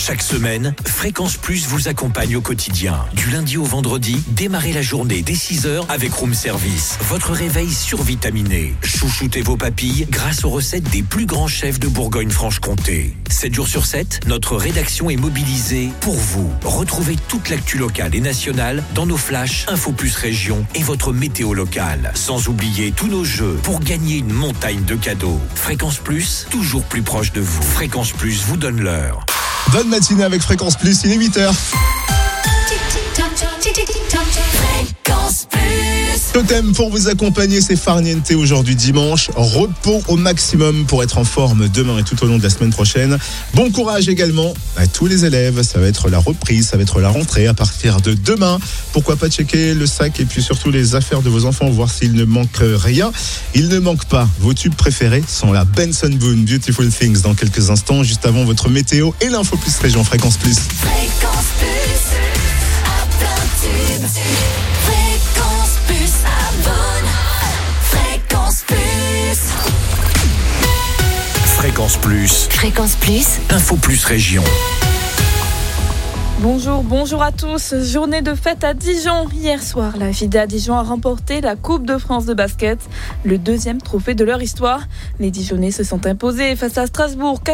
Chaque semaine, Fréquence Plus vous accompagne au quotidien. Du lundi au vendredi, démarrez la journée dès 6h avec Room Service. Votre réveil survitaminé. Chouchoutez vos papilles grâce aux recettes des plus grands chefs de Bourgogne-Franche-Comté. 7 jours sur 7, notre rédaction est mobilisée pour vous. Retrouvez toute l'actu locale et nationale dans nos flashs Info Plus Région et votre météo locale. Sans oublier tous nos jeux pour gagner une montagne de cadeaux. Fréquence Plus, toujours plus proche de vous. Fréquence Plus vous donne l'heure. Bonne matinée avec Fréquence Plus, il est 8h. Totem pour vous accompagner, c'est Farniente aujourd'hui dimanche. Repos au maximum pour être en forme demain et tout au long de la semaine prochaine. Bon courage également à tous les élèves. Ça va être la reprise, ça va être la rentrée à partir de demain. Pourquoi pas checker le sac et puis surtout les affaires de vos enfants, voir s'il ne manque rien. Il ne manque pas. Vos tubes préférés sont la Benson Boone Beautiful Things dans quelques instants, juste avant votre météo et l'info plus région Fréquence Plus. Fréquence Plus, à plein tube. Fréquence Plus, abonne. Fréquence Plus. Fréquence Plus. Fréquence Plus. Info Plus Région. Bonjour à tous. Journée de fête à Dijon. Hier soir, la Vida Dijon a remporté la Coupe de France de basket, le 2e trophée de leur histoire. Les Dijonnais se sont imposés face à Strasbourg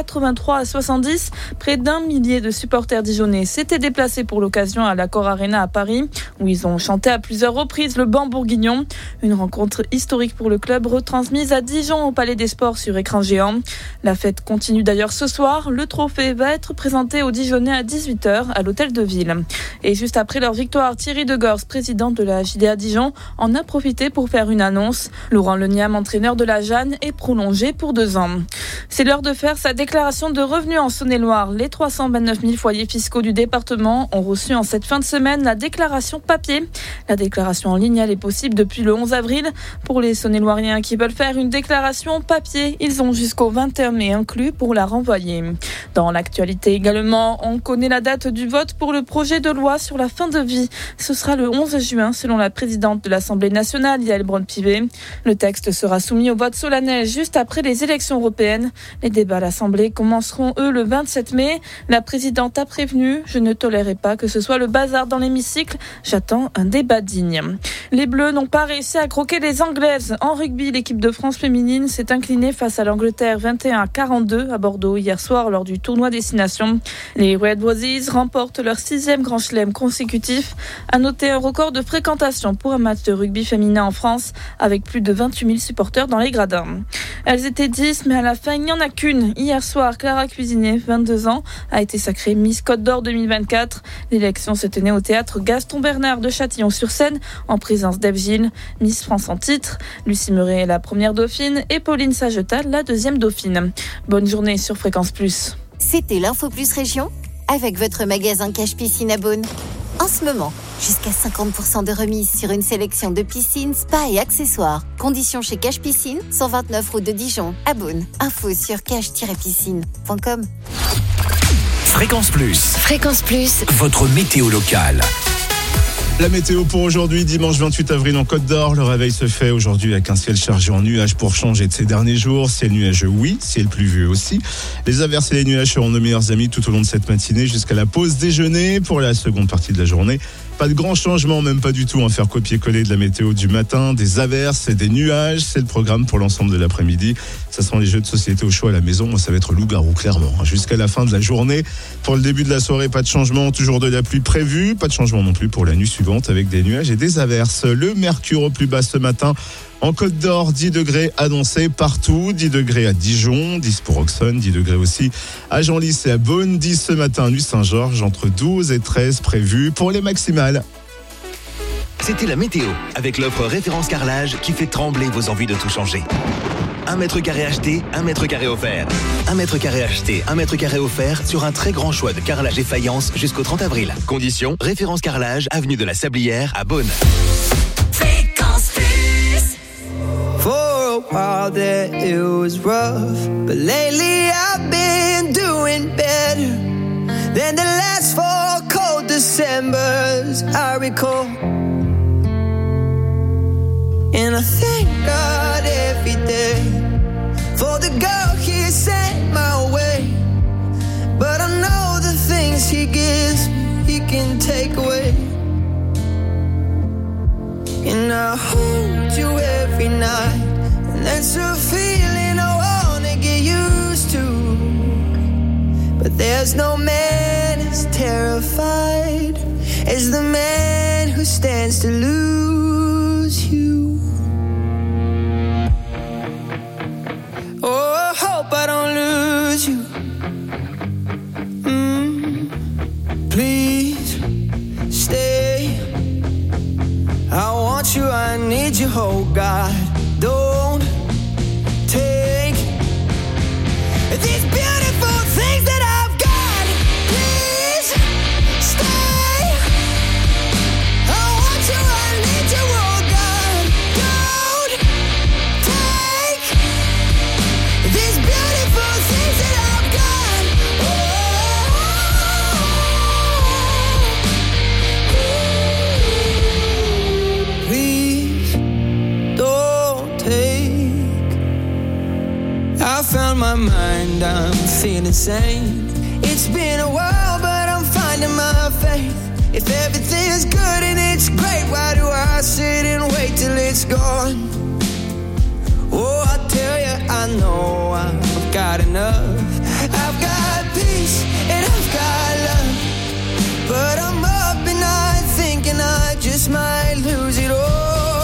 83-70. Près d'1 millier de supporters dijonnais s'étaient déplacés pour l'occasion à l'Accor Arena à Paris, où ils ont chanté à plusieurs reprises le banc bourguignon. Une rencontre historique pour le club retransmise à Dijon au Palais des Sports sur écran géant. La fête continue d'ailleurs ce soir. Le trophée va être présenté aux Dijonnais à 18h à l'hôtel de ville. Et juste après leur victoire, Thierry Degors, président de la JDA Dijon, en a profité pour faire une annonce. Laurent Leniam, entraîneur de la Jeanne, est prolongé pour 2 ans. C'est l'heure de faire sa déclaration de revenus en Saône-et-Loire. Les 329 000 foyers fiscaux du département ont reçu en cette fin de semaine la déclaration papier. La déclaration en ligne, elle est possible depuis le 11 avril. Pour les Saône-et-Loiriens qui veulent faire une déclaration papier, ils ont jusqu'au 21 mai inclus pour la renvoyer. Dans l'actualité également, on connaît la date du vote pour le projet de loi sur la fin de vie. Ce sera le 11 juin, selon la présidente de l'Assemblée nationale, Yaël Braun-Pivet. Le texte sera soumis au vote solennel juste après les élections européennes. Les débats à l'Assemblée commenceront, eux, le 27 mai. La présidente a prévenu « Je ne tolérerai pas que ce soit le bazar dans l'hémicycle. J'attends un débat digne ». Les Bleus n'ont pas réussi à croquer les Anglaises. En rugby, l'équipe de France féminine s'est inclinée face à l'Angleterre 21-42 à Bordeaux hier soir lors du tournoi Destination. Les Red Roses remportent leur 6e grand chelem consécutif. À noter un record de fréquentation pour un match de rugby féminin en France avec plus de 28 000 supporters dans les gradins. Elles étaient 10, mais à la fin, il n'y en a qu'une. Hier soir, Clara Cuisinet, 22 ans, a été sacrée Miss Côte d'Or 2024. L'élection se tenait au théâtre Gaston Bernard de Châtillon-sur-Seine, en présence d'Ève Gilles, Miss France en titre. Lucie Meuret est la première dauphine et Pauline Sagetal, la 2e dauphine. Bonne journée sur Fréquence Plus. C'était l'Info Plus Région avec votre magasin Cache Piscine à Beaune. En ce moment, jusqu'à 50% de remise sur une sélection de piscines, spas et accessoires. Conditions chez Cache Piscine, 129 route de Dijon, à Beaune. Info sur cache-piscine.com. Fréquence Plus. Fréquence Plus. Votre météo locale. La météo pour aujourd'hui, dimanche 28 avril en Côte d'Or. Le réveil se fait aujourd'hui avec un ciel chargé en nuages pour changer de ces derniers jours. Ciel nuageux, oui. Ciel pluvieux aussi. Les averses et les nuages seront nos meilleurs amis tout au long de cette matinée jusqu'à la pause déjeuner. Pour la seconde partie de la journée, pas de grands changements, même pas du tout. Faire copier-coller de la météo du matin, des averses et des nuages. C'est le programme pour l'ensemble de l'après-midi. Ça sent les jeux de société au chaud à la maison. Moi, ça va être loup-garou, clairement. Jusqu'à la fin de la journée. Pour le début de la soirée, pas de changement. Toujours de la pluie prévue. Pas de changement non plus pour la nuit suivante avec des nuages et des averses. Le mercure au plus bas ce matin. En Côte d'Or, 10 degrés annoncés partout, 10 degrés à Dijon, 10 pour Auxonne, 10 degrés aussi à Genlis et à Beaune, 10 ce matin à Nuit-Saint-Georges, entre 12 et 13 prévus pour les maximales. C'était la météo, avec l'offre Référence Carrelage qui fait trembler vos envies de tout changer. 1 mètre carré acheté, 1 mètre carré offert. 1 mètre carré acheté, 1 mètre carré offert sur un très grand choix de carrelage et faïence jusqu'au 30 avril. Conditions, Référence Carrelage, avenue de la Sablière à Beaune. Fréquence Plus. For a while there it was rough, but lately I've been doing better than the last 4 cold Decembers I recall. And I thank God every day for the girl he sent my way, but I know the thing things he gives me, he can take away. And I hold you every night, and that's a feeling I wanna get used to. But there's no man as terrified as the man who stands to lose you. Oh, I hope I don't lose you. Please stay. I want you, I need you, oh God. Don't take these beautiful things that I've got. Please stay. I want you, I need you, oh God. Don't take these beautiful things that I've got. Please don't take. I found my mind, I'm feeling sane. It's been a while, but I'm finding my faith. If everything's good and it's great, why do I sit and wait till it's gone? Oh, I tell you, I know I've got enough. I've got peace and I've got love, but I'm up at night thinking I just might lose it all.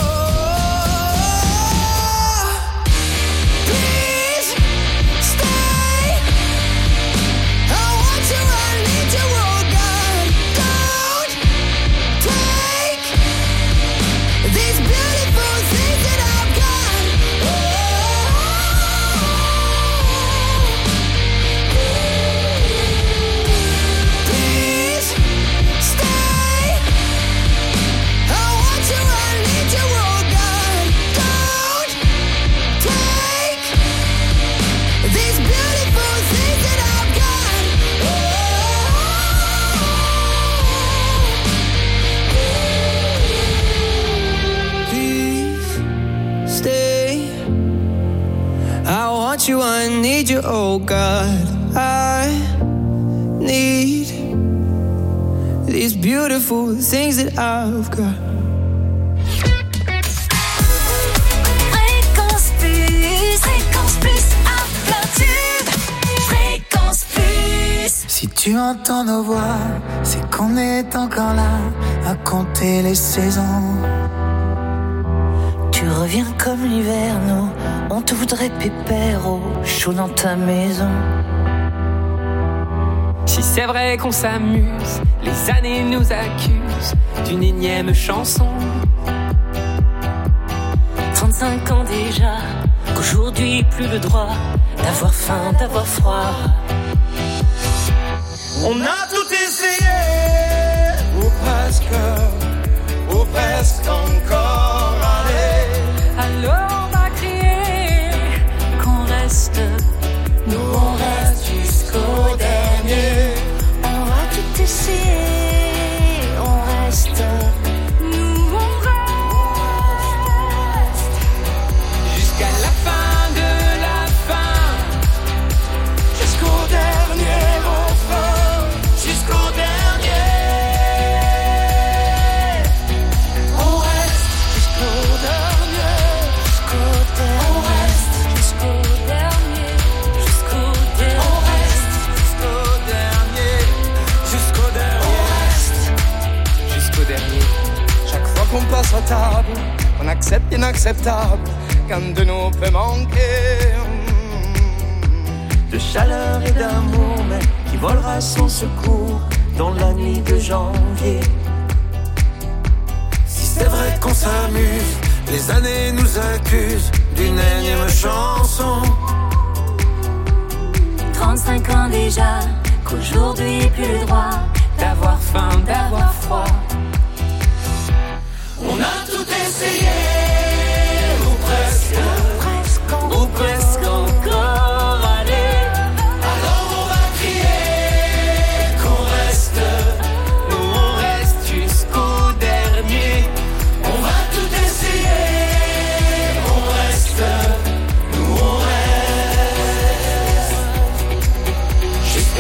Please stay. I want you, I need you, oh God. Don't take these beautiful things that I've got. Please stay. I want you, I need you, oh God. Don't take these beautiful things that I've got. Please stay. I want you, I need you, oh God. I need these beautiful things that I've got. Fréquence Plus, à plein tube. Fréquence Plus. Si tu entends nos voix, c'est qu'on est encore là à compter les saisons. Tu reviens comme l'hiver, nous, on te voudrait pépère au chaud dans ta maison. Si c'est vrai qu'on s'amuse, les années nous accusent d'une énième chanson. 35 ans déjà, qu'aujourd'hui plus le droit d'avoir faim, d'avoir froid. On a tout essayé, ou presque encore. Allez, Alors on va crier qu'on reste, Nous on reste jusqu'au dernier. On va tout essayer, on reste. nous on reste jusqu'à la fin de la fin, jusqu'au dernier refrain, jusqu'au dernier. On reste jusqu'au dernier, Jusqu'au on reste, jusqu'au dernier, jusqu'au dernier. on reste jusqu'au dernier, jusqu'au dernier. jusqu'au dernier. Chaque fois qu'on passe à table, on accepte l'inacceptable, qu'un de nous peut manquer. De chaleur et d'amour, mais qui volera sans secours dans la nuit de janvier. Si c'est vrai qu'on s'amuse, les années nous accusent d'une énième chanson. 35 ans déjà, qu'aujourd'hui plus le droit D'avoir faim, d'avoir froid. On a tout essayé, ou presque, ou presque encore. Allez, alors on va crier qu'on reste. Nous on reste jusqu'au dernier. On va tout essayer, on reste, nous on reste.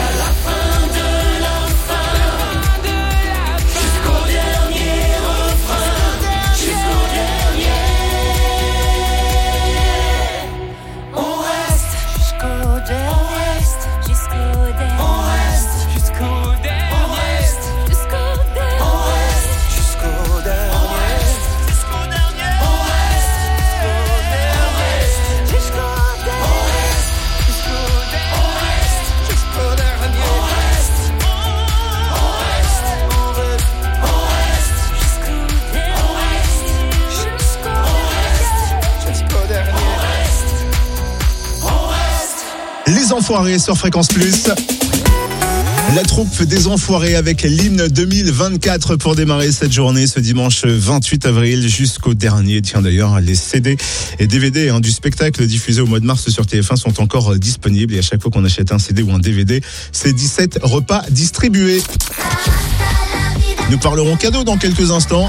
Les Enfoirés sur Fréquence Plus. La troupe des Enfoirés avec l'hymne 2024 pour démarrer cette journée ce dimanche 28 avril jusqu'au dernier. Tiens d'ailleurs, les CD et DVD du spectacle diffusé au mois de mars sur TF1 sont encore disponibles et à chaque fois qu'on achète un CD ou un DVD, c'est 17 repas distribués. Nous parlerons cadeaux dans quelques instants.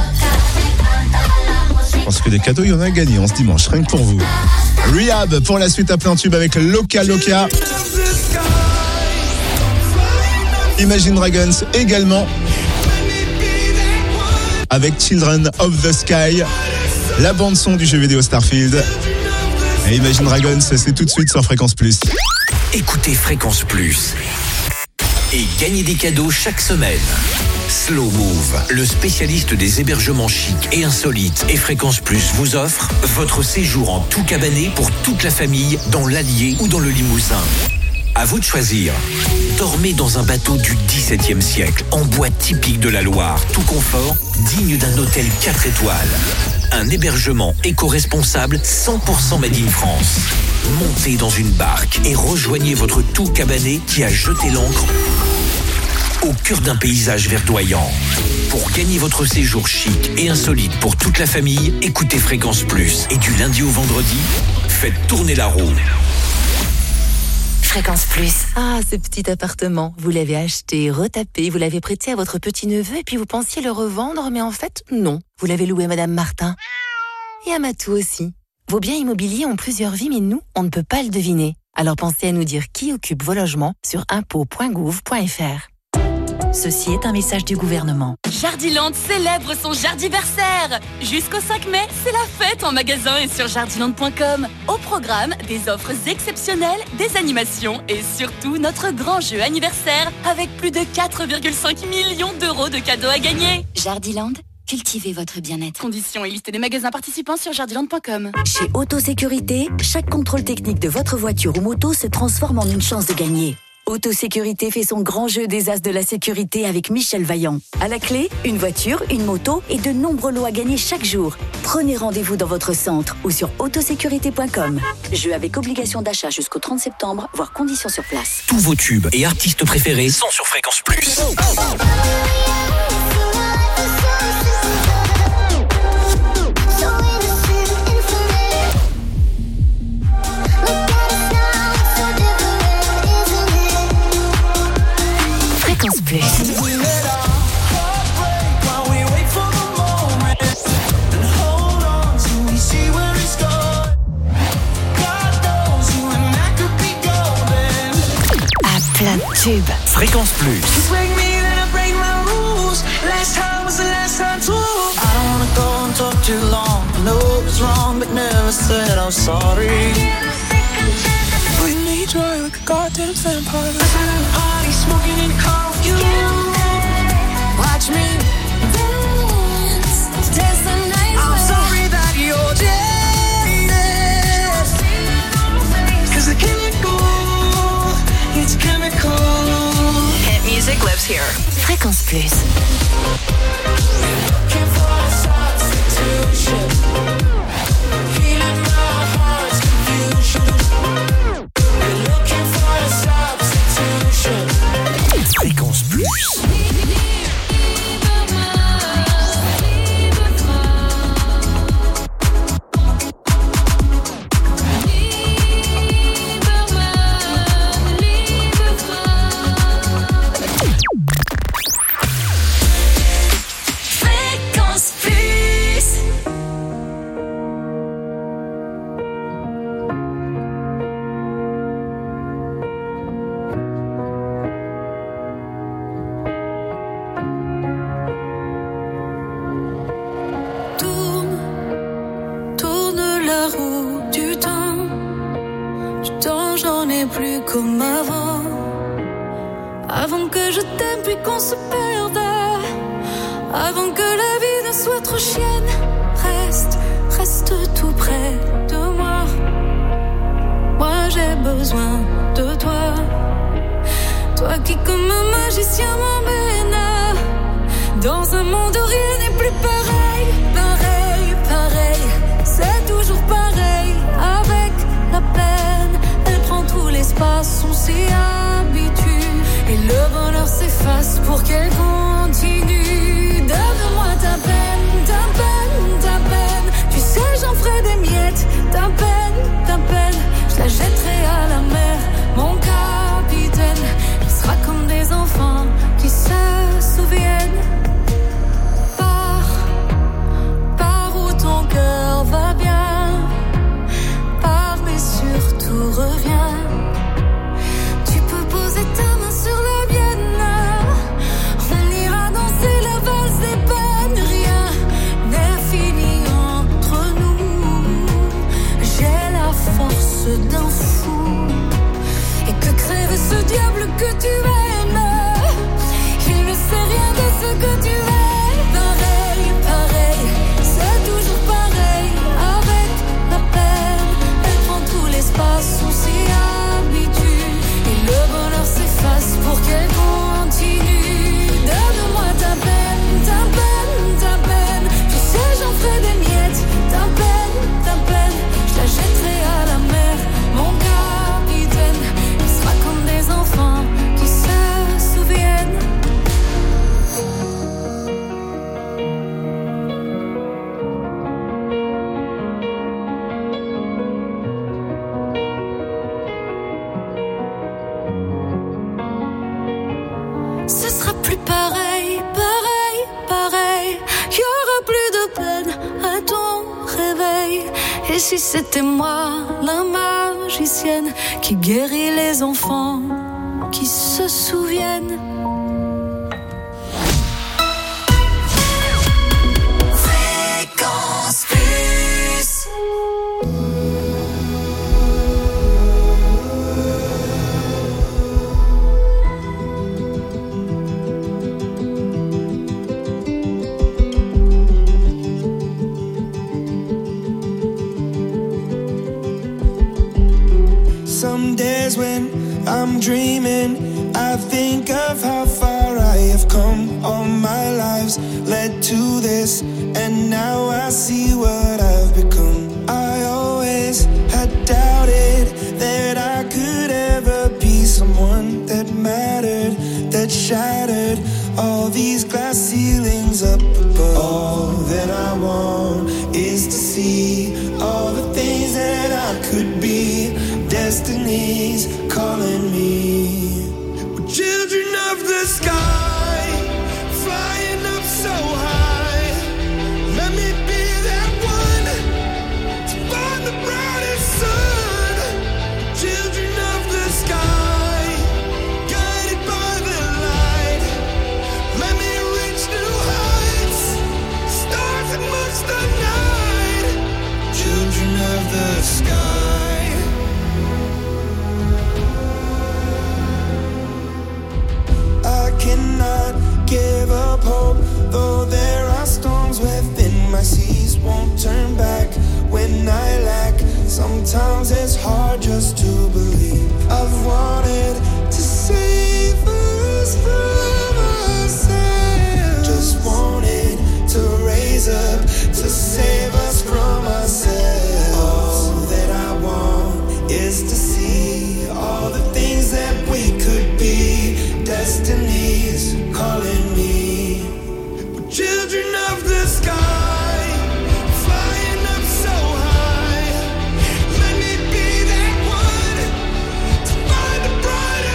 Parce que des cadeaux, il y en a à gagner en ce dimanche, rien que pour vous. Rehab pour la suite à plein tube avec Loca Loca. Imagine Dragons également avec Children of the Sky, la bande son du jeu vidéo Starfield. Et Imagine Dragons, c'est tout de suite sur Fréquence Plus. Écoutez Fréquence Plus et gagnez des cadeaux chaque semaine. Slow Move, le spécialiste des hébergements chics et insolites, et Fréquence Plus vous offre votre séjour en tout cabané pour toute la famille dans l'Allier ou dans le Limousin. À vous de choisir. Dormez dans un bateau du XVIIe siècle, en bois typique de la Loire, tout confort, digne d'un hôtel 4 étoiles. Un hébergement éco-responsable 100% made in France. Montez dans une barque et rejoignez votre tout cabané qui a jeté l'ancre au cœur d'un paysage verdoyant. Pour gagner votre séjour chic et insolite pour toute la famille, écoutez Fréquence Plus. Et du lundi au vendredi, faites tourner la roue. Fréquence Plus. Ah, ce petit appartement. Vous l'avez acheté, retapé, vous l'avez prêté à votre petit-neveu et puis vous pensiez le revendre, mais en fait, non. Vous l'avez loué à Madame Martin. Et à Matou aussi. Vos biens immobiliers ont plusieurs vies, mais nous, on ne peut pas le deviner. Alors pensez à nous dire qui occupe vos logements sur impôts.gouv.fr. Ceci est un message du gouvernement. Jardiland célèbre son jardiversaire. Jusqu'au 5 mai, c'est la fête en magasin et sur jardiland.com. Au programme, des offres exceptionnelles, des animations et surtout notre grand jeu anniversaire avec plus de 4,5 millions d'euros de cadeaux à gagner. Jardiland, cultivez votre bien-être. Conditions et liste des magasins participants sur jardiland.com. Chez Autosécurité, chaque contrôle technique de votre voiture ou moto se transforme en une chance de gagner. Autosécurité fait son grand jeu des as de la sécurité avec Michel Vaillant. À la clé, une voiture, une moto et de nombreux lots à gagner chaque jour. Prenez rendez-vous dans votre centre ou sur autosécurité.com. Jeu avec obligation d'achat jusqu'au 30 septembre, voire conditions sur place. Tous vos tubes et artistes préférés sont sur Fréquence Plus. Fréquence Plus. À plein tube. Fréquence Plus. Dry like a goddamn vampire. Party smoking in the car with you. Watch me dance, dance the night. I'm sorry that you're jealous. 'Cause the chemical, it's chemical. Hit music lives here. Fréquence Plus. Looking for a substitution. Feeling my heart's confusion. Fréquence Plus. Fréquence Plus. Plus comme avant. Avant que je t'aime puis qu'on se perde. Avant que la vie ne soit trop chienne. Reste tout près de moi. Moi j'ai besoin de toi. Toi qui comme un magicien m'emmène dans un monde où rien n'est plus pareil. Pareil, c'est toujours pareil. Avec la peine, elle prend tout l'espace. l'espace, on s'y habitue. Et le bonheur s'efface pour qu'elle continue. Donne-moi ta peine, ta peine, ta peine. Tu sais, j'en ferai des miettes. Ta peine, je la jetterai à la mer. Mon capitaine, il sera comme des enfants qui se souviennent. Pars où ton cœur va bien. Pars mais surtout reviens. Tu peux poser ta main sur la mienne. On ira danser la valse des peines. Rien n'est fini entre nous. J'ai la force d'un fou. Et que crève ce diable que tu aimes. Il ne sait rien de ce que tu aimes. Pareil, c'est toujours pareil. Avec la peine, elle prend tout l'espace, on s'y habitue. Et le bonheur s'efface pour qu'elle continue. Donne-moi ta peine, ta peine, ta peine. Tu sais, j'en ferai des miettes. Ta peine, je la jetterai à la mer. Mon capitaine, il sera comme des enfants qui se souviennent. Ce sera plus pareil, pareil. Y aura plus de peine à ton réveil. Et si c'était moi, la magicienne, qui guérit les enfants, qui se souviennent. Fréquence Plus. Some days when I'm dreaming, I think of how far I have come. All my lives led to this, and now I see what I've become. I always had doubted that I could ever be someone that mattered, that shattered all these glass ceilings up above. All that I want is to see all the things that I could be. Destiny's calling me. We're children of the sky, flying up so high. Let me be that one to find the brightest sun. Children of the sky, guided by the light. Let me reach new heights, stars amongst the night. Children of the sky. Cannot give up hope, though there are storms within my seas. Won't turn back when I lack. Sometimes it's hard just to believe. I've wanted to save us from ourselves. Just wanted to raise up to save us from ourselves. All that I want is to see all the things that we could be. Destiny's calling me. We're children of the sky, flying up so high. Let me be that one to find the brightest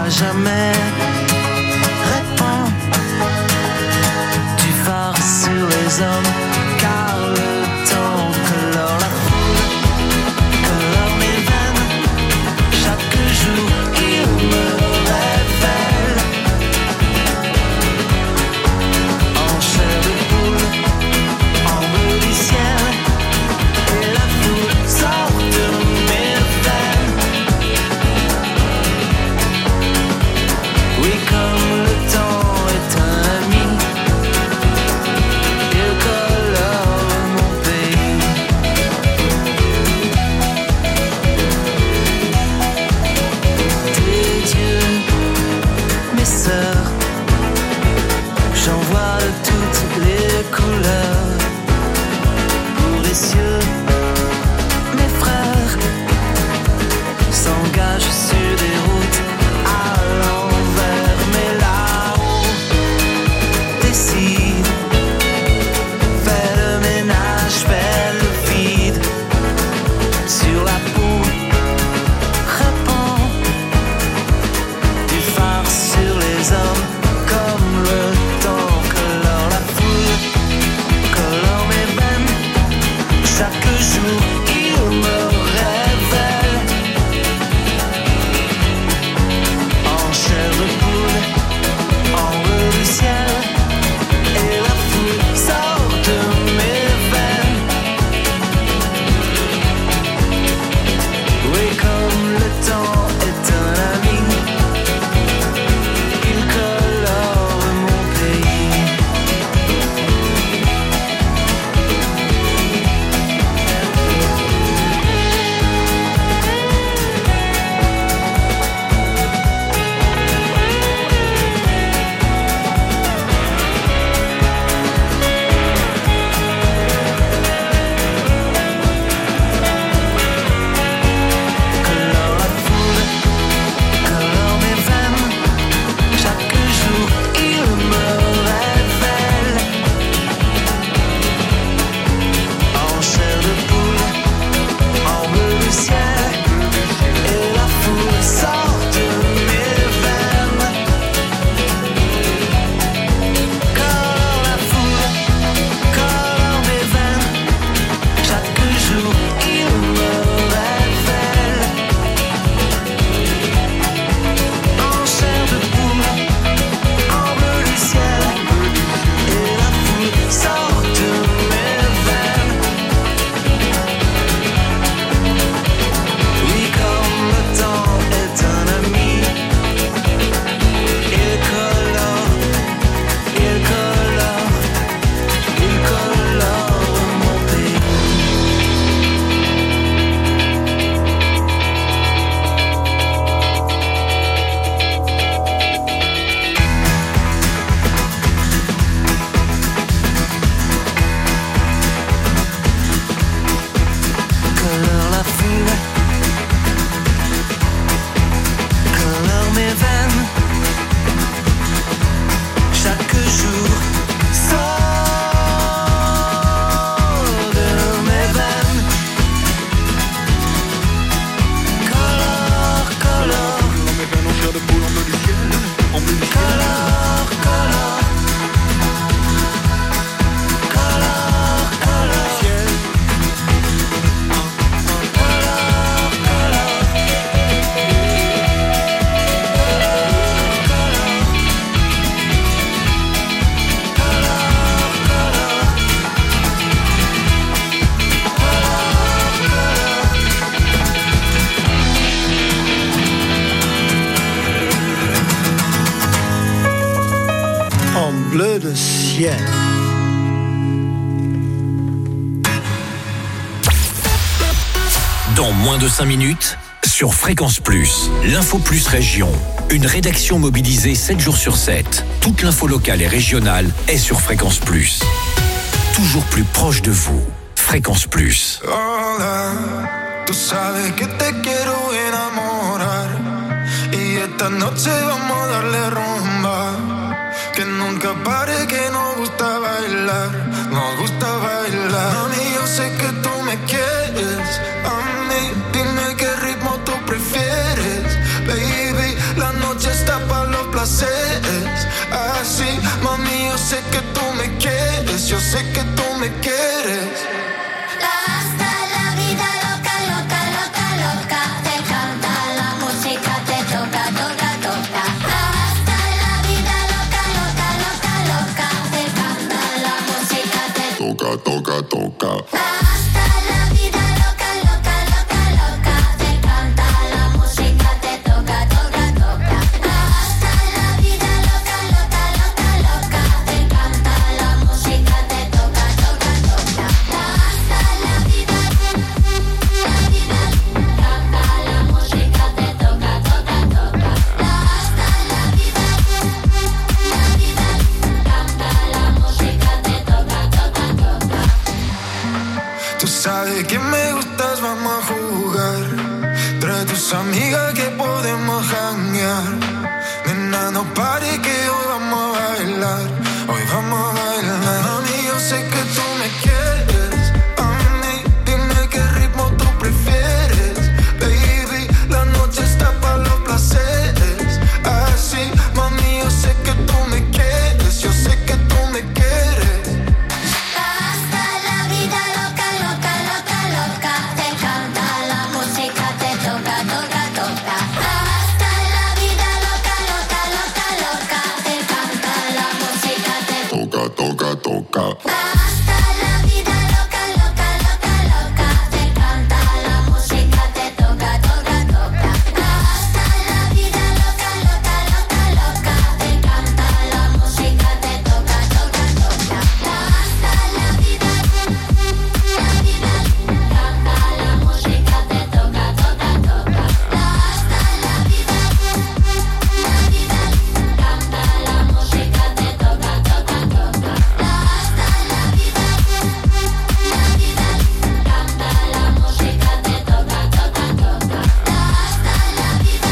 à jamais. Réponds, tu phares sur les hommes, car le temps colore la foule, colore mes veines. Chaque jour il me révèle en chair de poule, en bleu du ciel, et la foule sort de mes veines. Oui, comme le temps est un ami, il colore mon pays. Tes yeux, mes sœurs, j'en vois de toutes les couleurs. Pour les cieux, mes frères s'engagent sur des routes à l'envers, mais là-haut décide, fais le ménage, fais le vide sur la peau. Réponds, du phare sur les hommes, comme le temps colore la foule, colore mes veines. Chaque jour il me révèle en chair de poule, en bleu du ciel, et la foule sort de mes veines. Oui, comme le temps est un ami, il colore mon pays. Colore la foule, colore mes veines. Chaque jour il me révèle en chair de poule, en bleu du ciel, et la foule sort de mes veines. Colore la foule, colore mes veines. Chaque jour il me révèle en chair de poule, en bleu du ciel, et la foule sort de mes veines. Oui, comme le temps est un ami, il colore, il colore, il colore mon pays. Colore la foule, colore mes veines. Chaque jour sort de mes veines. Colore, colore, mes veines en chair de poule, en bleu du ciel, en bleu du ciel. Colore, colore, colore, colore, ciel. En bleu de ciel. Dans moins de 5 minutes, sur Fréquence Plus, l'Info Plus Région. Une rédaction mobilisée 7 jours sur 7. Toute l'info locale et régionale est sur Fréquence Plus. Toujours plus proche de vous. Fréquence Plus. Hola, tú sabes que te quiero enamorar y esta noche vamos a darle rumba, que nunca pare, que nos gusta bailar, nos gusta bailar. Mami, yo sé que tú me quieres a mí, dime qué ritmo tú prefieres, baby, la noche está sé que tú me quieres, yo sé que tú me quieres. Hasta la vida loca, loca, loca, loca. Te canta la música, te toca, toca, toca. Hasta la vida loca, loca, loca, loca. Te canta la música, te toca, toca, toca. Hasta la vida loca, loca, loca, loca. Te canta la música, te toca, toca, toca. Hasta la vida loca, loca, loca, loca. Te canta la música, te toca, toca, toca. Hasta la vida, canta la música, te toca, toca, toca. Hasta la vida, canta la música, te toca, toca, toca. Tú sabes que me gustas, vamos a jugar. Trae tus amigas que podemos janguear. Nena, no pare que hoy vamos a bailar. Hoy vamos a bailar. Mami, yo sé que tú me quieres. A mí, dime qué ritmo tú prefieres. Baby, la noche está para los placeres. Así, mami, yo sé que tú me quieres. Yo sé que tú me quieres. Hasta la vida loca, loca, loca, loca. Te canta la música, te toca, toca, toca. Hasta la vida loca, loca, loca, loca. Te canta la música, te Toca, toca, toca. hasta la vida loca, loca, loca, loca. Te canta la música, te toca, toca, toca. Hasta la vida loca, loca, loca, loca. Te canta la música, te toca, toca, toca. Hasta la vida, canta la música, te toca, toca, toca. Hasta la vida, canta la música, te toca, toca, toca. Hasta la vida, canta la música, te toca, toca, toca. Hasta la vida,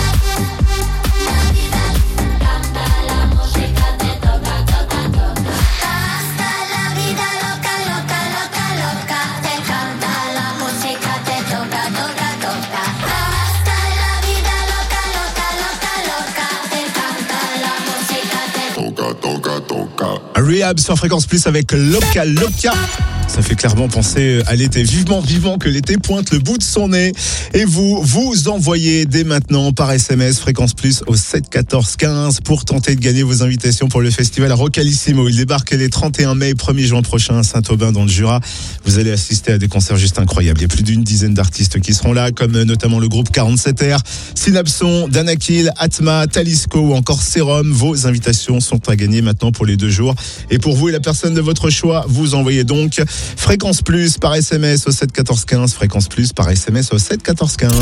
canta la música, te toca, toca, toca. Hasta la vida loca, loca, loca, loca. Te canta la música, te toca, toca, toca. Hasta la vida loca, loca, loca, loca. Te canta la música, te Toca, toca, toca. Rehab sur Fréquence Plus avec Loca Loca. Ça fait clairement penser à l'été. Vivement, vivement que l'été pointe le bout de son nez. Et vous envoyez dès maintenant par SMS Fréquence Plus au 7 14 15 pour tenter de gagner vos invitations pour le festival Rocalissimo. Il débarque les 31 mai et 1er juin prochain à Saint-Aubin dans le Jura. Vous allez assister à des concerts juste incroyables. Il y a plus d'une dizaine d'artistes qui seront là, comme notamment le groupe 47R, Synapson, Danakil, Atma, Talisco ou encore Serum. Vos invitations sont à gagner maintenant pour les 2 jours. Et pour vous et la personne de votre choix, vous envoyez donc Fréquence Plus par SMS au 7 14 15. Fréquence Plus par SMS au 7 14 15.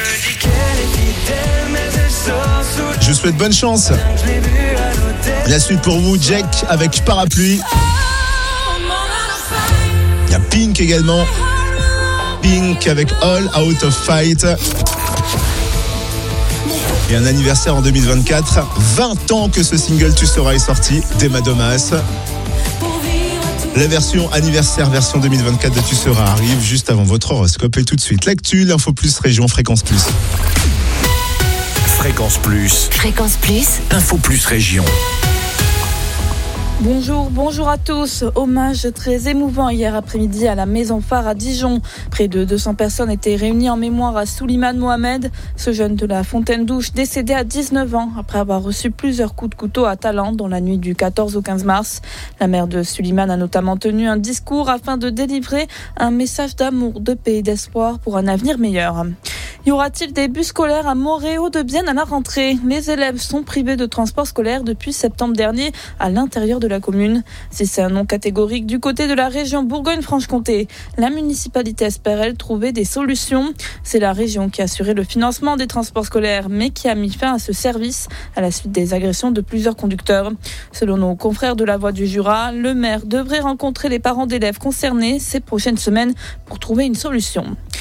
Je vous souhaite bonne chance. La suite pour vous, Jack avec Parapluie. Il y a Pink également. Pink avec All Out of Fight. Et un anniversaire en 2024. 20 ans que ce single Tu seras est sorti d'Emma Domas. La version anniversaire, version 2024 de Tu seras arrive juste avant votre horoscope. Et tout de suite, l'actu, l'info plus région, Fréquence Plus. Fréquence Plus. Fréquence Plus. Info plus région. Bonjour à tous. Hommage très émouvant hier après-midi à la Maison Phare à Dijon. Près de 200 personnes étaient réunies en mémoire à Souleymane Mohamed, ce jeune de la Fontaine-Douche décédé à 19 ans après avoir reçu plusieurs coups de couteau à Talente dans la nuit du 14 au 15 mars. La mère de Souleymane a notamment tenu un discours afin de délivrer un message d'amour, de paix et d'espoir pour un avenir meilleur. Y aura-t-il des bus scolaires à Montréal-de-Bienne à la rentrée ? Les élèves sont privés de transport scolaire depuis septembre dernier à l'intérieur de la commune. Si c'est un non catégorique du côté de la région Bourgogne-Franche-Comté, la municipalité espère, elle, trouver des solutions. C'est la région qui a assuré le financement des transports scolaires, mais qui a mis fin à ce service à la suite des agressions de plusieurs conducteurs. Selon nos confrères de La Voix du Jura, le maire devrait rencontrer les parents d'élèves concernés ces prochaines semaines pour trouver une solution.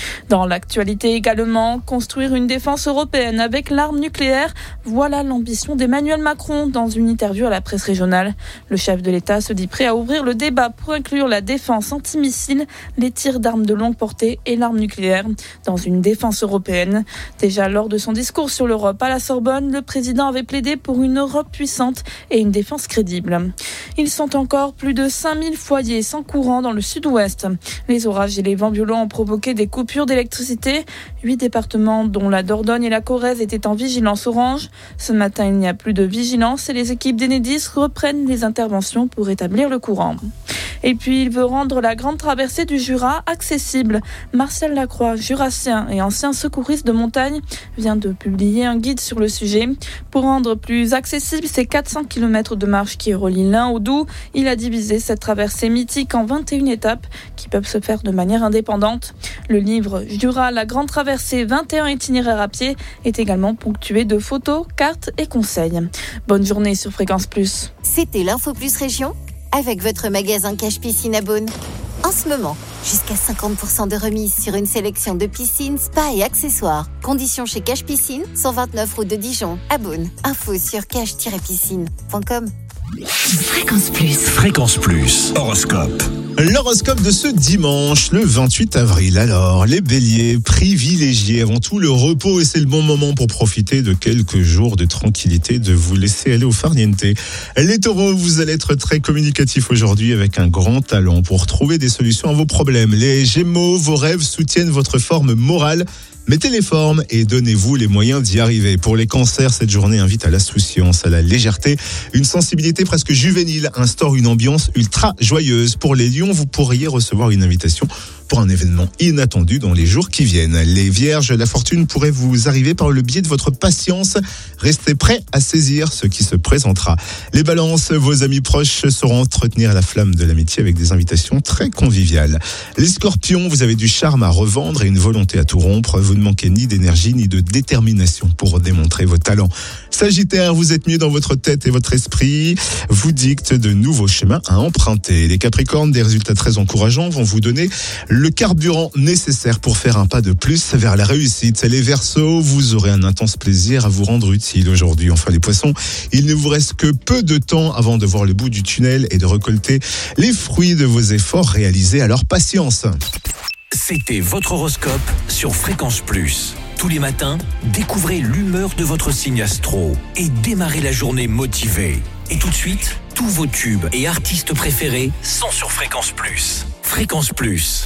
Dans l'actualité également, construire une défense européenne avec l'arme nucléaire, voilà l'ambition d'Emmanuel Macron dans une interview à la presse régionale. Le chef de l'État se dit prêt à ouvrir le débat pour inclure la défense antimissile, les tirs d'armes de longue portée et l'arme nucléaire dans une défense européenne. Déjà lors de son discours sur l'Europe à la Sorbonne, le président avait plaidé pour une Europe puissante et une défense crédible. Ils sont encore plus de 5000 foyers sans courant dans le sud-ouest. Les orages et les vents violents ont provoqué des coupures d'électricité. 8 départements, dont la Dordogne et la Corrèze, étaient en vigilance orange. Ce matin, il n'y a plus de vigilance et les équipes d'Enedis reprennent les interventions pour rétablir le courant. Et puis, il veut rendre la grande traversée du Jura accessible. Martial Lacroix, jurassien et ancien secouriste de montagne, vient de publier un guide sur le sujet. Pour rendre plus accessible ces 400 km de marche qui relient l'Ain au Doubs, il a divisé cette traversée mythique en 21 étapes qui peuvent se faire de manière indépendante. Le livre Jura, la grande traversée, 21 itinéraires à pied est également ponctué de photos, cartes et conseils. Bonne journée sur Fréquence Plus. C'était l'Info Plus Région avec votre magasin Cache Piscine à Beaune. En ce moment, jusqu'à 50% de remise sur une sélection de piscines, spas et accessoires. Conditions chez Cache Piscine, 129 route de Dijon, à Beaune. Info sur cache-piscine.com. Fréquence Plus. Fréquence Plus. Horoscope. L'horoscope de ce dimanche, le 28 avril. Alors, les béliers, privilégiez avant tout le repos et c'est le bon moment pour profiter de quelques jours de tranquillité, de vous laisser aller au farniente. Les taureaux, vous allez être très communicatifs aujourd'hui avec un grand talent pour trouver des solutions à vos problèmes. Les gémeaux, vos rêves soutiennent votre forme morale. Mettez les formes et donnez-vous les moyens d'y arriver. Pour les cancers, cette journée invite à l'insouciance, à la légèreté. Une sensibilité presque juvénile instaure une ambiance ultra joyeuse. Pour les lions, vous pourriez recevoir une invitation pour un événement inattendu dans les jours qui viennent. Les vierges, la fortune pourrait vous arriver par le biais de votre patience. Restez prêts à saisir ce qui se présentera. Les balances, vos amis proches sauront entretenir la flamme de l'amitié avec des invitations très conviviales. Les scorpions, vous avez du charme à revendre et une volonté à tout rompre. Vous ne manquez ni d'énergie ni de détermination pour démontrer vos talents. Sagittaire, vous êtes mieux dans votre tête et votre esprit vous dicte de nouveaux chemins à emprunter. Les capricornes, des résultats très encourageants vont vous donner le carburant nécessaire pour faire un pas de plus vers la réussite. Les Verseaux, vous aurez un intense plaisir à vous rendre utile aujourd'hui. Enfin les Poissons, il ne vous reste que peu de temps avant de voir le bout du tunnel et de récolter les fruits de vos efforts réalisés. Alors patience. C'était votre horoscope sur Fréquence Plus. Tous les matins, découvrez l'humeur de votre signe astro et démarrez la journée motivé. Et tout de suite, tous vos tubes et artistes préférés sont sur Fréquence Plus. Fréquence Plus.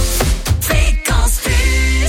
Fréquence Plus.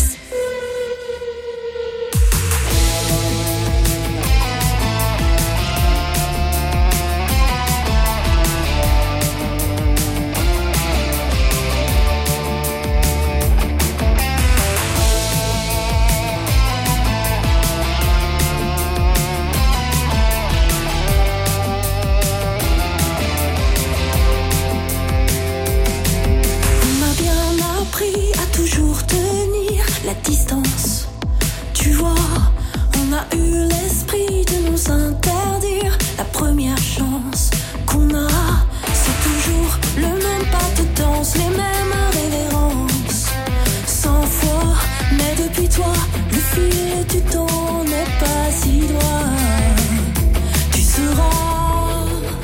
La distance, tu vois, on a eu l'esprit de nous interdire. La première chance qu'on a, c'est toujours le même pas de danse, les mêmes révérences. 100 fois, mais depuis toi, le fil du temps n'est pas si droit. Tu seras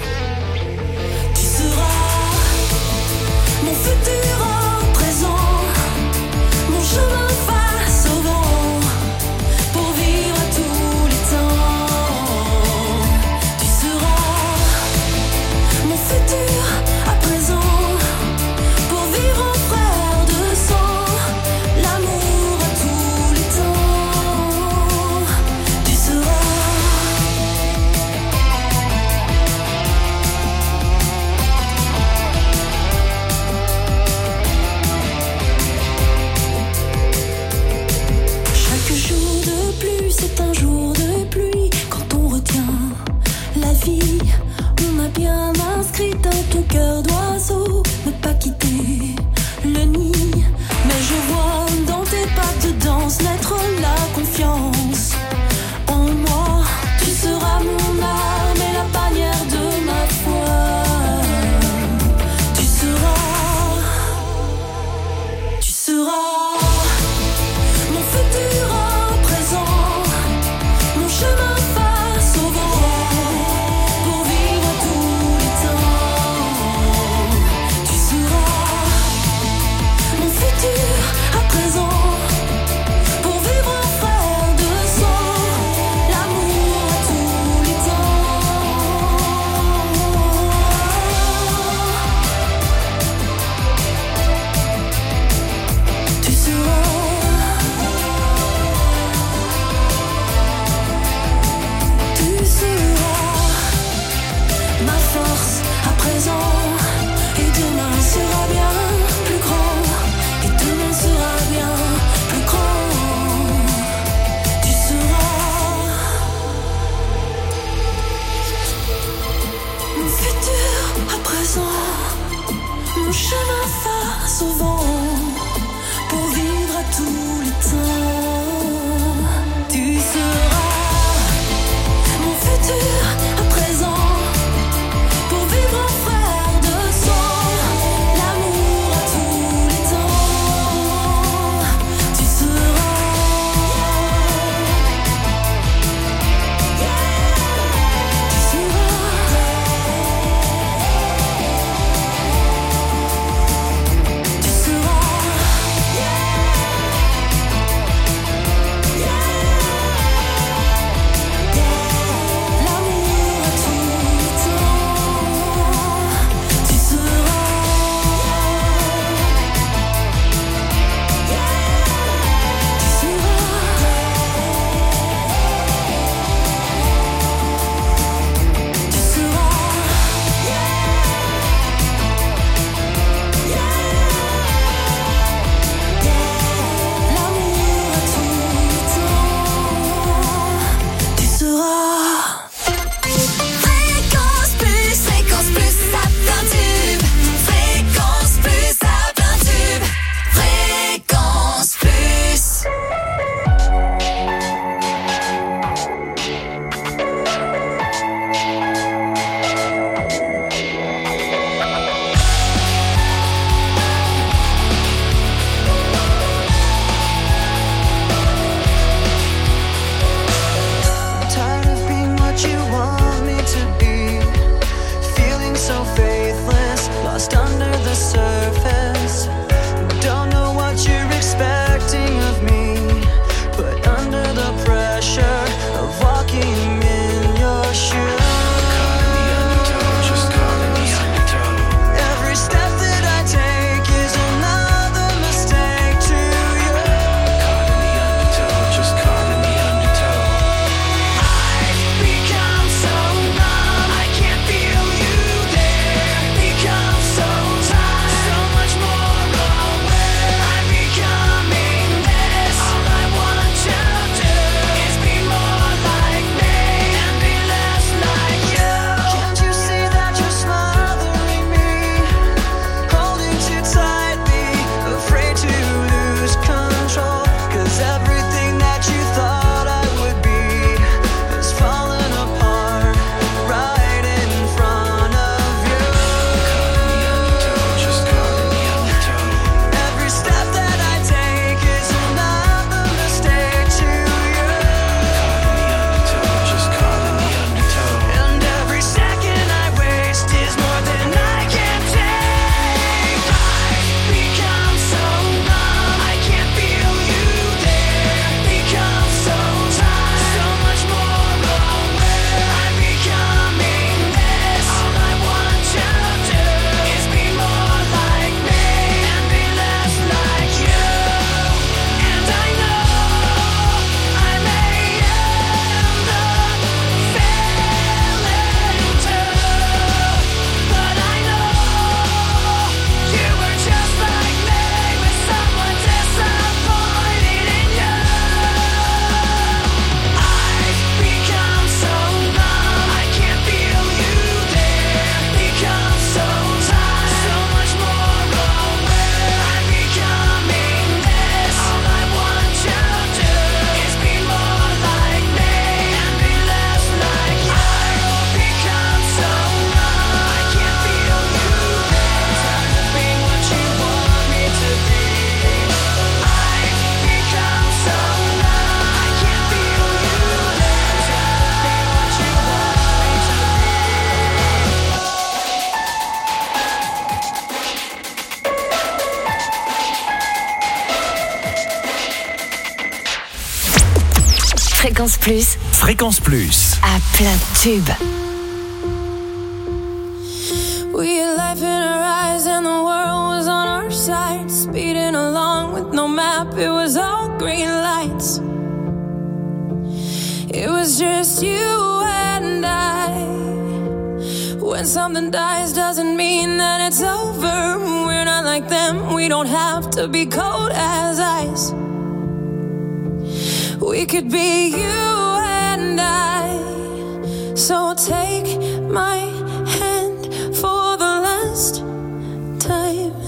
mon futur en présent, mon chemin face au vent, pour vivre à tous les temps. Tu seras mon futur à présent, pour vivre en frère de sang, l'amour à tous les temps. Tu seras chaque jour de plus, c'est un jour de pluie. Quand on retient la vie, on a bien inscrit dans ton cœur d'oiseau ne pas quitter le nid. Mais je vois dans tes pas de danse naître la confiance en moi. Tu seras mon arme et la bannière de ma foi. Tu seras chemin face au vent pour vivre à tous les temps. Tu seras mon futur à présent. Pour vivre en frère de sang, l'amour à tous les temps. Tu seras, tu Fréquence Plus. Fréquence Plus. À plein de tubes. We had life in our eyes and the world was on our side. Speeding along with no map, it was all green lights. It was just you and I. When something dies doesn't mean that it's over. We're not like them, we don't have to be cold as ice. We could be you and I. So take my hand for the last time.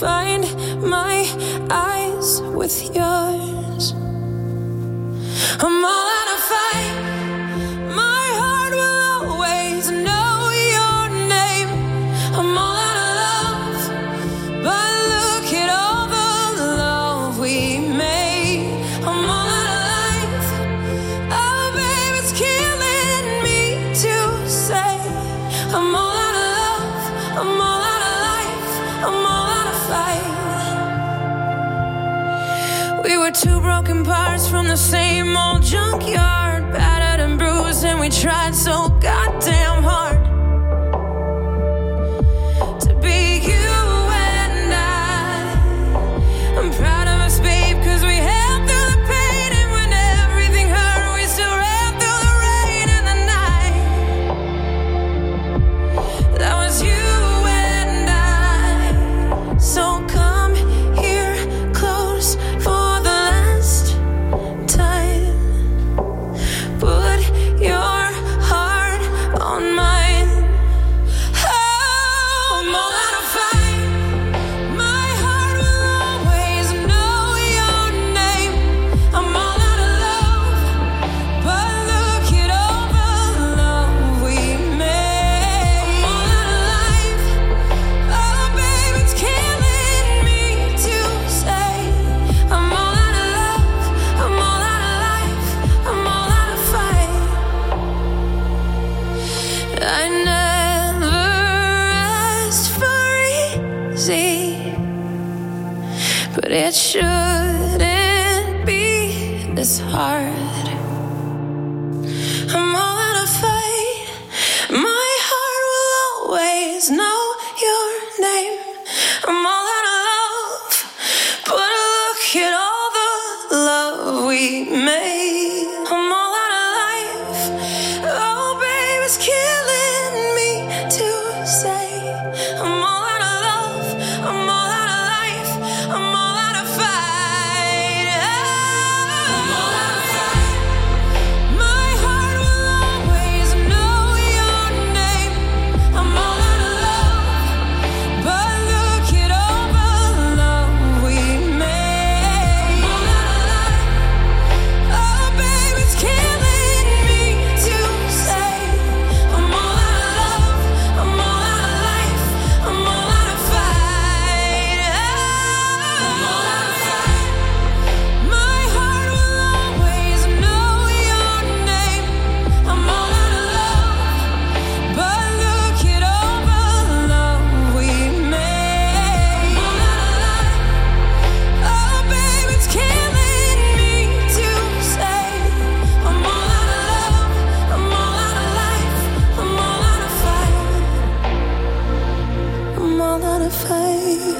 find my eyes with yours. I'm all out of fight. My heart will always know your name. I'm all out of love, but look at all the love we made. I'm all out of life. Oh, babe, it's killing me to say. I'm all out of love. I'm all out of life. I'm all out of fight. We were two broken parts from the same old junkyard, battered and bruised, and we tried so goddamn hard to be you and I. I'm proud of us, babe, 'cause we held through the pain, and when everything hurt, we still ran through the rain and the night. That was you and I. So come here close for the last time. Put your heart on mine. Oh, I'm all out of fight. My heart will always know your name. I'm all out of love, but look at all the love we made. I'm all out of life. Oh, babe, it's killing me to say. I'm all out of love. I'm all out of life. I'm all out of fight. I never asked for easy, but it shouldn't be this hard. I'm all out of fight. My heart will always know your name. I'm all out of love, but look at all the love we made. I'm all out of life. Oh, babe, it's killing me to say. I'm all out of love. I'm all out of life. I'm all out of fight. I'm all out of fight. My heart will always know your name. I'm all out of love, but look at all the love we made. I'm all out of life. Oh, babe, it's killing me to say. I'm all out of love. I'm all out of life. I'm all out of fight. I'm all out of fight. My heart will always know your name. I'm all out of love, but look at all the love we made. I'm all out of life. Oh, babe, it's killing me to say. I'm all out of love. I'm all out of life. I'm all out of fight. I'm all out of fight.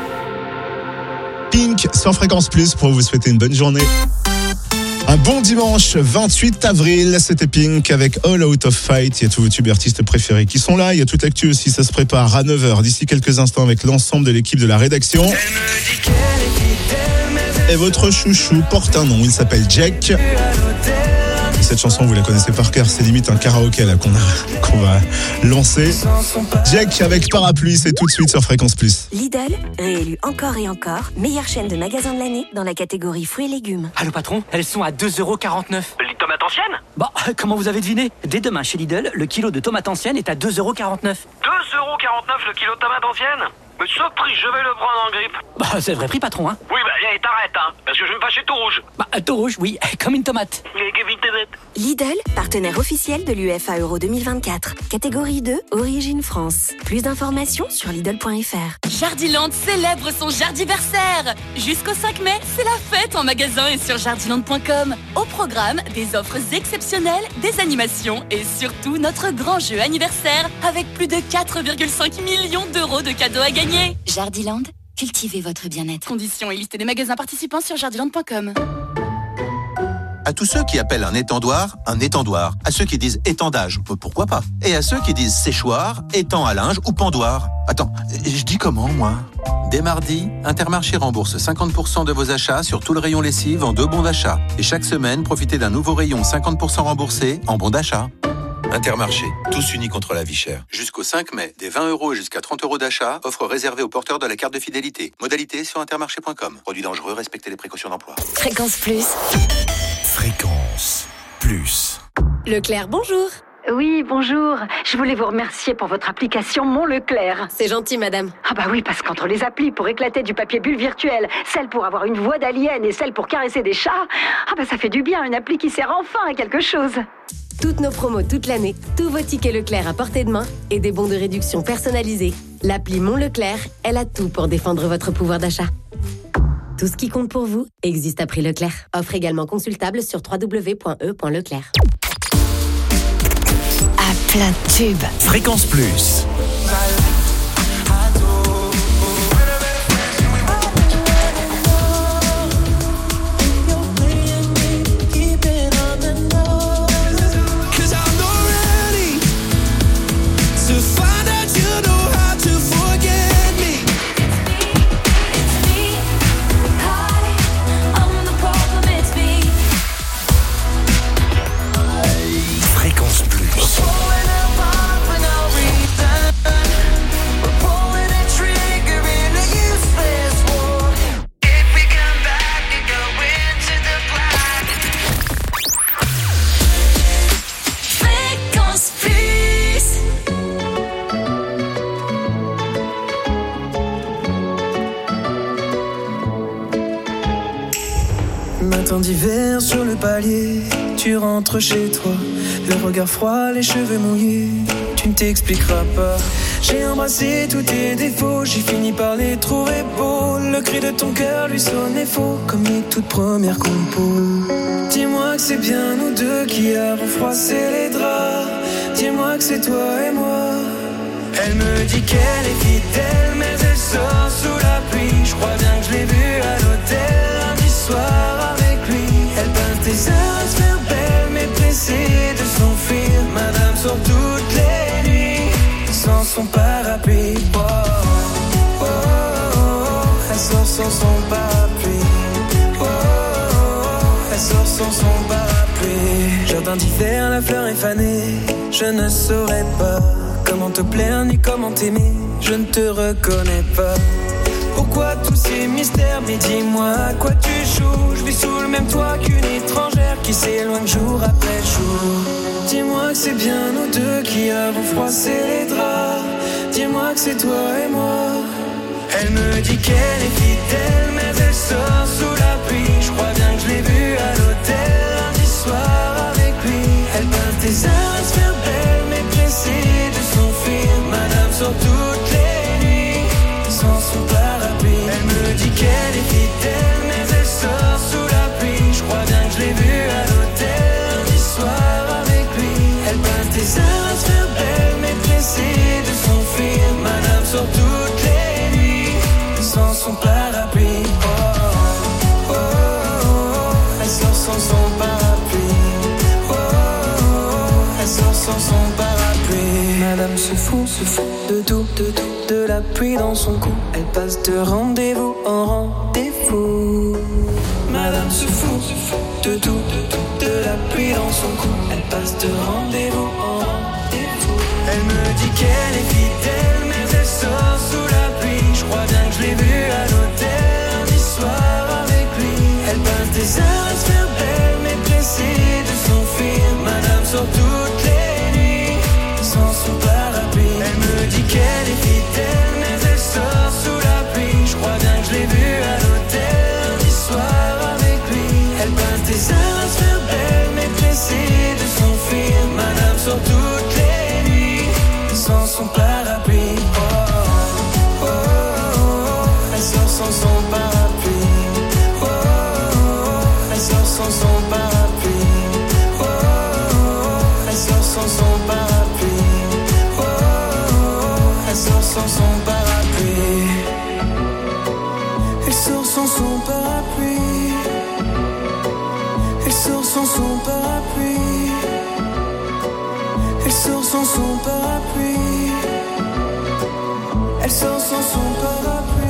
Pink sur Fréquence Plus pour vous souhaiter une bonne journée. Un bon dimanche 28 avril, c'était Pink avec All Out of Fight. Il y a tous vos tubes artistes préférés qui sont là. Il y a toute l'actu aussi, ça se prépare à 9h d'ici quelques instants avec l'ensemble de l'équipe de la rédaction. Et votre chouchou porte un nom, il s'appelle Jack. Cette chanson, vous la connaissez par cœur, c'est limite un karaoké là qu'on va lancer. Jack avec Parapluie, c'est tout de suite sur Fréquence Plus. Lidl, réélu encore et encore, meilleure chaîne de magasins de l'année dans la catégorie fruits et légumes. Allô patron, elles sont à 2,49 €. Les tomates anciennes ? Bah, comment vous avez deviné ? Dès demain chez Lidl, le kilo de tomates anciennes est à 2,49 €. 2,49 € le kilo de tomates anciennes ? Mais ce prix, je vais le prendre en grippe. Bah, c'est le vrai prix patron, hein. Oui, bah, allez, t'arrêtes, hein, parce que je vais me fâcher tout rouge. Bah, tout rouge, oui, comme une tomate. Lidl, partenaire officiel de l'UEFA Euro 2024. Catégorie 2, Origine France. Plus d'informations sur Lidl.fr. Jardiland célèbre son Jardiversaire. Jusqu'au 5 mai, c'est la fête en magasin et sur jardiland.com. Au programme, des offres exceptionnelles, des animations et surtout notre grand jeu anniversaire avec plus de 4,5 millions d'euros de cadeaux à gagner. Jardiland, cultivez votre bien-être. Conditions et liste des magasins participants sur jardiland.com. À tous ceux qui appellent un étendoir, à ceux qui disent étendage, pourquoi pas, et à ceux qui disent séchoir, étang à linge ou pendoir. Attends, je dis comment, moi ? Dès mardi, Intermarché rembourse 50% de vos achats sur tout le rayon lessive en 2 bons d'achat. Et chaque semaine, profitez d'un nouveau rayon 50% remboursé en bons d'achat. Intermarché, tous unis contre la vie chère. Jusqu'au 5 mai, des 20 € et jusqu'à 30 € d'achat, offre réservée aux porteurs de la carte de fidélité. Modalité sur intermarché.com. Produit dangereux, respectez les précautions d'emploi. Fréquence Plus. Fréquence Plus. Leclerc, bonjour. Oui, bonjour. Je voulais vous remercier pour votre application Mon Leclerc. C'est gentil, madame. Ah bah oui, parce qu'entre les applis pour éclater du papier bulle virtuel, celle pour avoir une voix d'alien et celle pour caresser des chats, ah bah ça fait du bien, une appli qui sert enfin à quelque chose. Toutes nos promos toute l'année, tous vos tickets Leclerc à portée de main et des bons de réduction personnalisés. L'appli Mon Leclerc, elle a tout pour défendre votre pouvoir d'achat. Tout ce qui compte pour vous existe à prix Leclerc. Offre également consultable sur www.e.leclerc. À plein de tubes. Fréquence Plus. Matin d'hiver sur le palier, tu rentres chez toi, le regard froid, les cheveux mouillés, tu ne t'expliqueras pas. J'ai embrassé tous tes défauts, j'ai fini par les trouver beaux. Le cri de ton cœur lui sonnait faux, comme les toutes premières compos. Dis-moi que c'est bien nous deux qui avons froissé les draps. Dis-moi que c'est toi et moi. Elle me dit qu'elle est fidèle, mais elle sort sous la pluie. Je crois bien que je l'ai vue à l'hôtel lundi soir avec lui. Elle peint tes heures à se faire belle, mais pressée de s'enfuir. Madame sort toutes les nuits sans son parapluie. Oh, oh, oh, oh. Elle sort sans son parapluie. Oh, oh, oh. Elle sort sans son parapluie. Jardin d'hiver, la fleur est fanée. Je ne saurais pas comment te plaire ni comment t'aimer. Je ne te reconnais pas. Pourquoi tous ces mystères? Mais dis-moi à quoi tu joues. Je vis sous le même toit qu'une étrangère qui s'éloigne jour après jour. Dis-moi que c'est bien nous deux qui avons froissé les draps. Dis-moi que c'est toi et moi. Elle me dit qu'elle est fidèle, mais elle sort sous la pluie. Je crois bien que je l'ai vue à l'hôtel lundi soir avec lui. Elle peint tes heures à se faire belle, mais pressée de s'enfuir. Madame sort toutes les nuits sans son parapluie. Elle me dit qu'elle est fidèle, mais elle sort sous la pluie. Je crois bien que je l'ai vue à l'hôtel lundi soir avec lui. Elle peint tes heures à se faire belle, mais pressée de s'enfuir. Madame sort toutes les nuits sans son parapluie. Oh, oh, oh, oh. Elle sort sans son parapluie. Oh, oh, oh. Elle sort sans son parapluie. Madame se fout de tout, de la pluie dans son cou. Elle passe de rendez-vous en rendez-vous. Madame se fout de tout, de la pluie dans son cou. Elle passe de rendez-vous en rendez-vous. Elle me dit qu'elle est fidèle, mais elle sort sous la pluie. Je crois bien que je l'ai vue à l'hôtel lundi soir avec lui. Elle peint tes heures à se faire belle, mais pressée de s'enfuir. Madame sort toutes les nuits sans son parapluie. Elle me dit qu'elle est fidèle, mais elle sort sous la pluie. Je crois bien que je l'ai vue à l'hôtel lundi soir avec lui. Elle peint tes heures à se faire belle, mais pressée de s'enfuir. Madame sort toutes les nuits sans son parapluie. Oh, oh, oh, oh. Elle sort sans son parapluie. Oh, oh, oh. Elle sort sans son parapluie. Oh, oh, oh. Elle sort sans son parapluie. Oh, oh, oh. Elle sort sans son parapluie. Elle sort sans son parapluie. Elle sort sans son parapluie. Elle sort sans son parapluie. Elle sort sans son parapluie.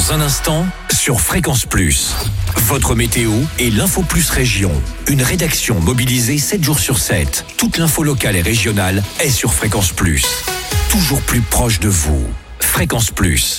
Dans un instant, sur Fréquence Plus. Votre météo et l'Info Plus Région. Une rédaction mobilisée 7 jours sur 7. Toute l'info locale et régionale est sur Fréquence Plus. Toujours plus proche de vous. Fréquence Plus.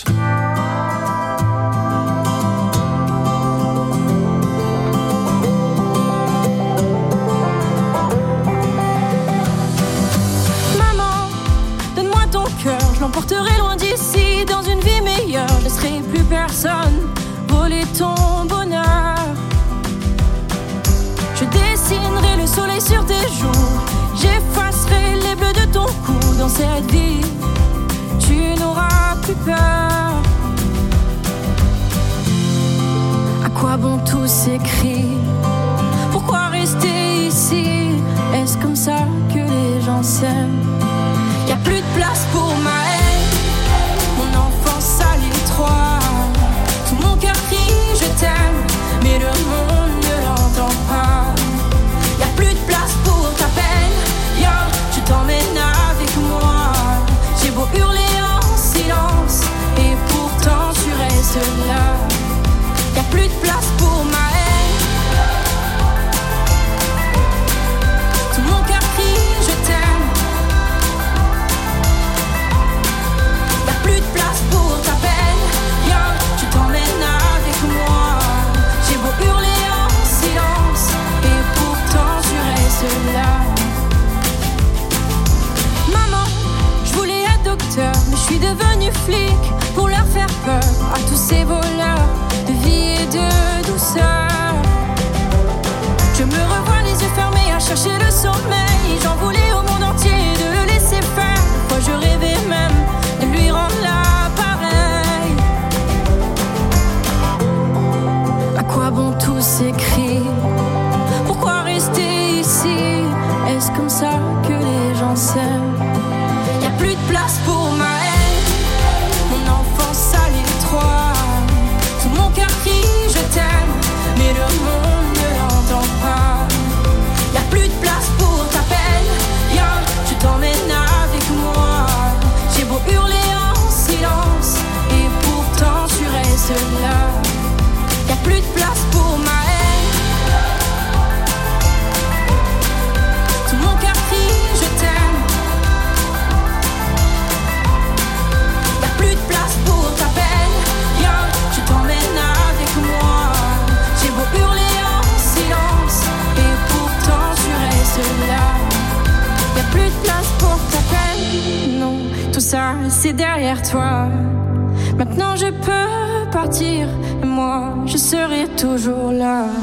Maman, donne-moi ton cœur, je l'emporterai loin d'ici, dans une vie meilleure. Je laisserai plus personne voler ton bonheur. Je dessinerai le soleil sur tes joues, j'effacerai les bleus de ton cou. Dans cette vie, tu n'auras plus peur. À quoi bon tous ces cris? Pourquoi rester ici? Est-ce comme ça que les gens s'aiment? Y'a plus de place pour ma haine, mon enfance à l'étroit. Tout mon cœur crie je t'aime, mais le monde ne l'entend pas. Y'a plus de place pour ta peine, viens, je t'emmène avec moi. J'ai beau hurler en silence, et pourtant tu restes là. Y'a plus de place pour ma haine, tout mon cœur crie je t'aime. Y'a plus de place pour ta peine, viens, je t'emmène avec moi. J'ai beau hurler en silence, et pourtant tu restes là. Maman, je voulais être docteur, mais je suis devenue flic pour leur faire peur à tous ces voleurs de vie et de douceur. Je me revois les yeux fermés à chercher le sommeil. J'en voulais au monde entier de le laisser faire. Moi je rêvais même de lui rendre l'appareil. À quoi bon tous ces cris? Pourquoi rester ici? Est-ce comme ça que les gens s'aiment? Y'a plus de place pour ma haine, mon enfance à l'étroit. Tout mon cœur crie je t'aime, mais le monde ne l'entend pas. Y'a plus de place pour ta peine, viens, je t'emmène avec moi. J'ai beau hurler en silence, et pourtant tu restes là. Y'a plus de place pour ma haine, tout mon cœur crie je t'aime. Y'a plus de place pour ta peine, viens, je t'emmène avec moi. J'ai beau hurler en silence, et pourtant tu restes là. Y'a plus de place pour ta peine, non, tout ça c'est derrière toi. Maintenant je peux partir, et moi je serai toujours là.